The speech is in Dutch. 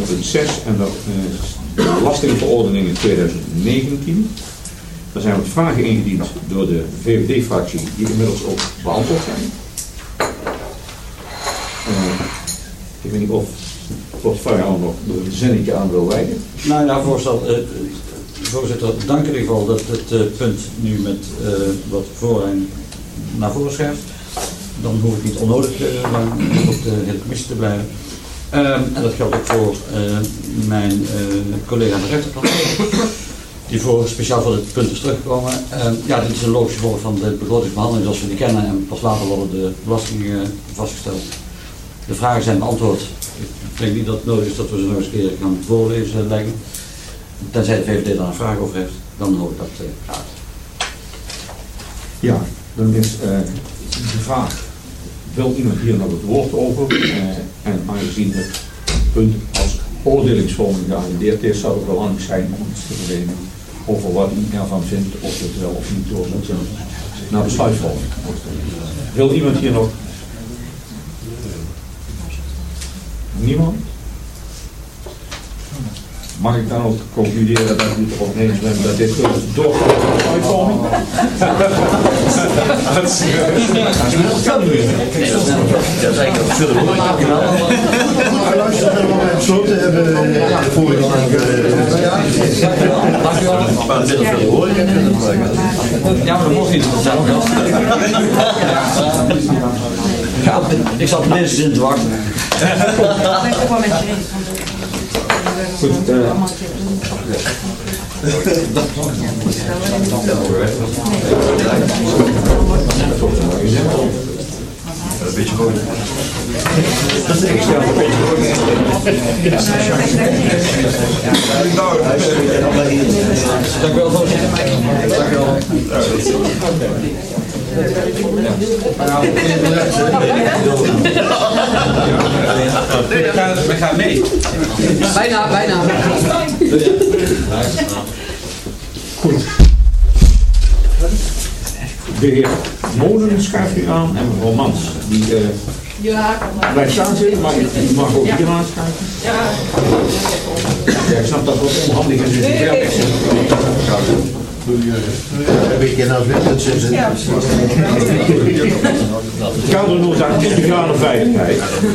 en dat de belastingverordening in 2019. Daar zijn wat vragen ingediend door de VVD-fractie die inmiddels ook beantwoord zijn. Ik weet niet of portefeuille al nog een zinnetje aan wil wijden. Nou ja, voorzitter, dank in ieder geval dat het punt nu met wat voorrang naar voren schuift. Dan hoef ik niet onnodig lang op de hele commissie te blijven. En dat geldt ook voor mijn collega aan de rechterkant, die speciaal voor dit punt is teruggekomen. Ja, dit is een logische volg van de begrotingsbehandeling zoals we die kennen en pas later worden de belastingen vastgesteld. De vragen zijn beantwoord. Ik denk niet dat het nodig is dat we ze nog eens een keer gaan voorlezen leggen. Tenzij de VVD daar een vraag over heeft, dan hoor ik dat graag. Ja, dan is de vraag, wil iemand hier nog het woord over? En aangezien het punt als oordelingsvorming geagendeerd is, zou het wel handig zijn om iets te verlenen over wat u ervan vindt, of het wel of niet door moet naar besluitvorming. Wil iemand hier nog? Niemand? Mag ik dan ook concluderen dat u het erop eens bent dat dit punt doorgaat naar besluitvorming? Dat kan nu. Dat is eigenlijk veel moeilijker. Luister, we hebben besloten hebben vorige week. Ja, maar dat mocht niet. Ja, ik zat minstens in te wachten. Goed, Een beetje hoog. Dank u wel, voorzitter. Dank u wel. We gaan mee. Bijna. goed. De heer Molen schuift u aan en mevrouw Mans. Die blijft staan zitten, maar u mag ook hier aanschuiven. Ja, ik snap dat wat onhandig is. Een beetje naar het winnen zitten. Kadernota 20 graden veiligheid.